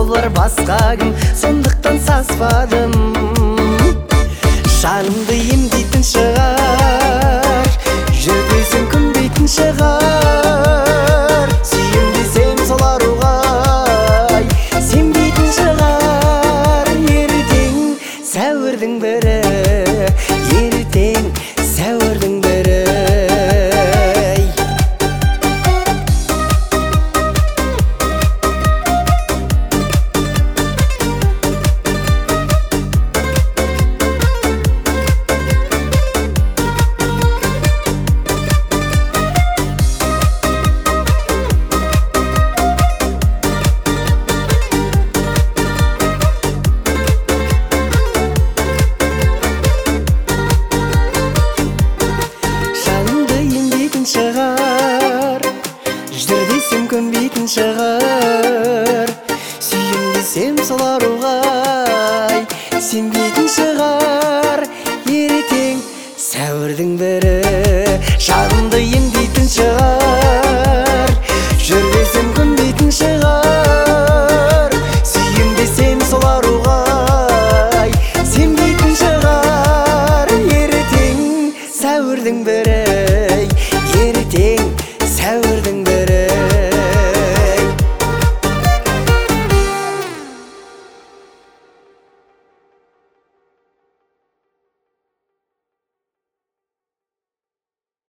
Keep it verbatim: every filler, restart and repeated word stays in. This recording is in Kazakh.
болар басқа кім, сондықтан саспадым. Жанымды емдейтін шығар, жүр десем көнбейтін шығар. Сүйем десем сол аруға сенбейтін шығар. Ертең сәуірдің бірі, ертең сәуірдің бірі. Шығар, жүр десем көнбейтін шығар. Сүйем десем сол аруға сенбейтін шығар. Ертең сәуірдің бірі.